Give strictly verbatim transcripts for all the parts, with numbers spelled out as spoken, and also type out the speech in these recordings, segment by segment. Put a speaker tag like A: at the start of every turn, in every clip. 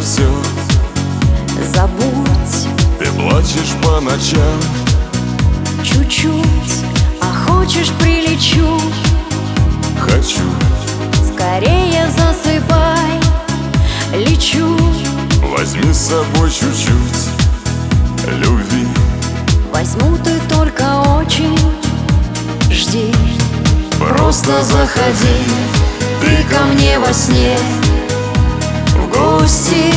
A: все
B: забудь.
A: Ты плачешь по ночам.
B: Чуть-чуть, а хочешь прилечу.
A: Хочу.
B: Скорее засыпай, лечу.
A: Возьми с собой чуть-чуть любви.
B: Возьму, ты только очень жди.
A: Просто заходи
B: Ты ко мне во сне в гости.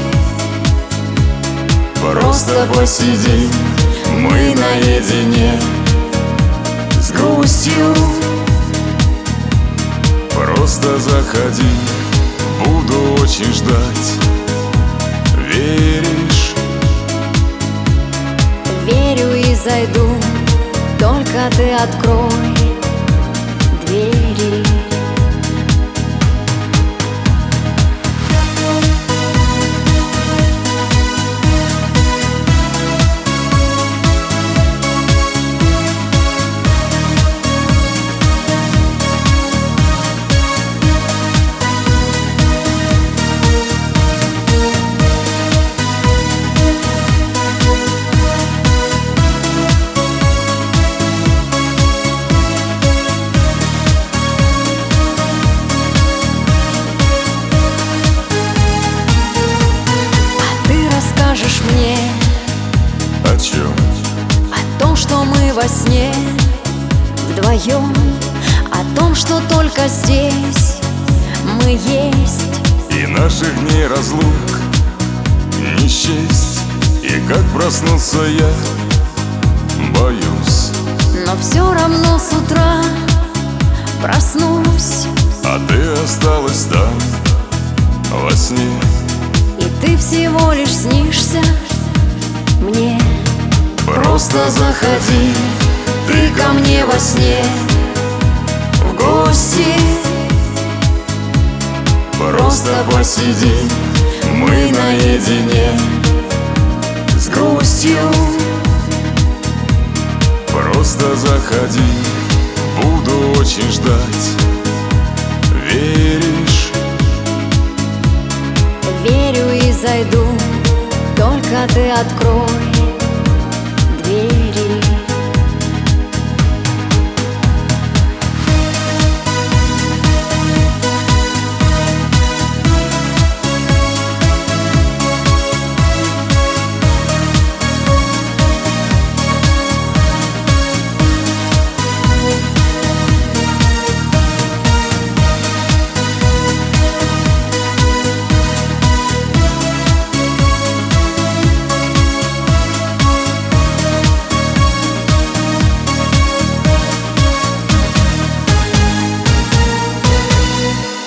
A: Просто посиди, мы наедине
B: с грустью.
A: Просто заходи, буду очень ждать. Веришь?
B: Верю и зайду, только ты открой двери. Скажешь мне
A: о чем?
B: О том, что мы во сне вдвоем, о том, что только здесь мы есть.
A: И наших дней разлук не счесть. И как проснуться я боюсь.
B: Но все равно с утра проснусь,
A: а ты осталась там во сне.
B: и ты всего лишь снишься мне.
A: Просто заходи,
B: Ты ко мне во сне в гости.
A: просто посиди, мы наедине
B: с грустью.
A: Просто заходи, буду очень ждать. Веришь?
B: Верю и зайду, только ты открой